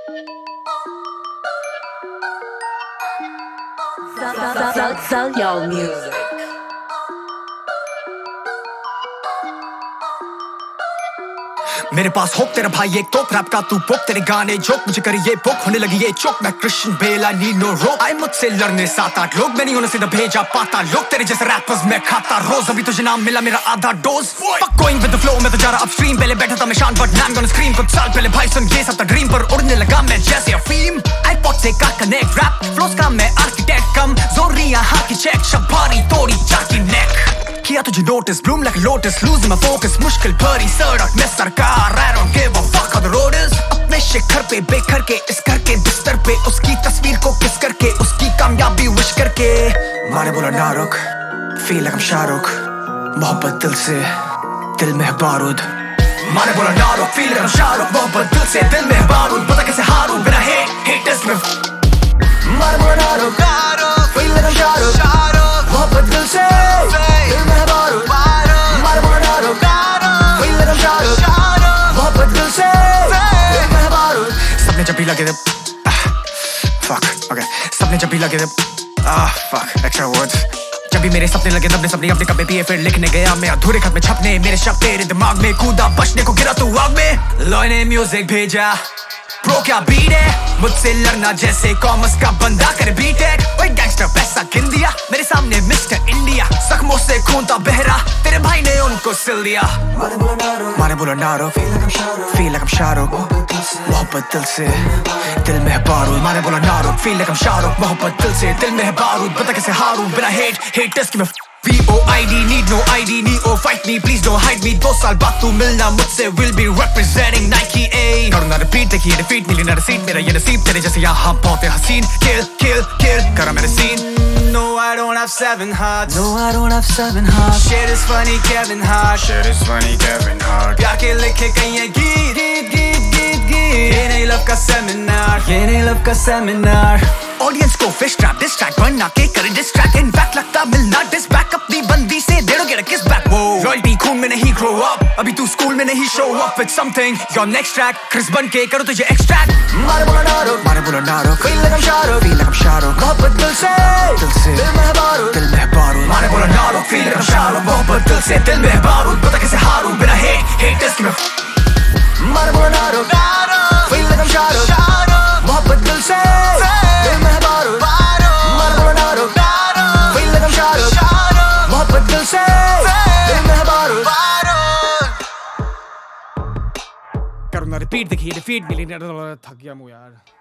Sell your music. मेरे पास hope तेरा भाई एक तो रैप का तू पोप तेरे गाने जोक मुझे करी ये पोक होने लगी ये चोक मैं Christian Bale I need no रोक आए मुझसे लड़ने 7-8 लोग मैं नहीं होने सीधा भेजा पाता लोग तेरे जैसे रैपर्स मैं खाता रोज अभी तुझे नाम मिला मेरा आधा dose fuck going with the flow मैं तो जा रहा अपस्ट्रीम पहले बैठा था मैं शान बट नाम गोना स्क्रीम कुछ साल पहले भाई सुन ये सब था ड्रीम पर उड़ने लगा मैं जैसे अफीम आईपॉड से का कनेक्ट रैप फ्लोस का मैं आर्किटेक्ट कम जोरिया हाकी चेक शबारी तोड़ी जाकी नेक किया तुझे notice bloom like lotus losing my focus मुश्किल भरी सड़क में सरकार I don't give a fuck how the road is अपने शिखर पे बेघर के इस घर के बिस्तर पे उसकी तस्वीर को किस करके उसकी कामयाबी विश करके माने बोला ना रुक feel like I'm शाहरुख मोहब्बत दिल से दिल में है बारूद माने बोला ना रुक feel like I'm शाहरुख मोहब्बत दिल से दिल में है बारूद पता कैसे हारूं बिना haters में माने बोला ना रुक feel like I'm शाहरुख मोहब्बत दिल से दिल में है बारूद माने बोला ना रुक feel like I'm शाहरुख मोहब्बत दिल से दिल में है बारूद सपने जब भी लगे थे fuck okay सपने जब भी लगे थे fuck extra words जब भी मेरे सपने लगे तब सपने अपने कपड़े पिए फिर लिखने गया मैं अधूरे खत में छपने मेरे शब्द तेरे दिमाग में कूदा बचने को गिरा तू आग में लॉय ने म्यूजिक भेजा ब्रो क्या बीट है मुझसे लड़ना जैसे कॉमर्स का बंदा करे बीटेक ओए गैंगस्टर पैसा गिन दिया मेरे सामने मिस्टर इंडिया जख्मों से खून था बहरा तेरे भाई ने उनको सिल दिया माने बोला ना रो feel like I'm शाहरुख मोहब्बत दिल से दिल में है बारूद माने बोला ना रो feel like I'm शाहरुख मोहब्बत दिल से दिल में है बारूद पता कैसे हारूं बिना haters की मैं VOID need no ID Neo fight me please don't hide me 2 साल बाद तू मिलना मुझसे will be representing Nike A करूँगा repeat देखिए defeat मिली ना receipt मेरा ये नसीब तेरे जैसे यहाँ बहुत है हसीन kill करा मैंने scene No I don't have 7 hearts No I don't have 7 hearts Shit is funny Kevin Hart Shit is funny Kevin Hart प्यार के लिखे कई हैं गीत ये नहीं love का seminar ये नहीं love का seminar Audience को fish trap distract बना के करे distract in fact लगता मिलना diss back अपनी बंदी से they don't get a kiss back Whoa Royalty खून में नहीं grow up अभी तू स्कूल में नहीं show up with something your next track Chris बन के करो तुझे extract मारे बोला ना रो feel like I'm शाहरुख मोहब्बत दिल से दिल में है बारूद मारे बोला ना रो feel like I'm शाहरुख मोहब्बत दिल से दिल में है बारूद पता कैसे हारूं बिना haters की मैं मारे बोला ना रो feel like I'm शाहरुख मोहब्बत दिल से दिल में है बारूद मारे बोला ना रो feel like I'm शाहरुख मोहब्बत दिल से दिल में है बारूद करूँगा रिपीट देखिए defeat मिली थक गया मुझे यार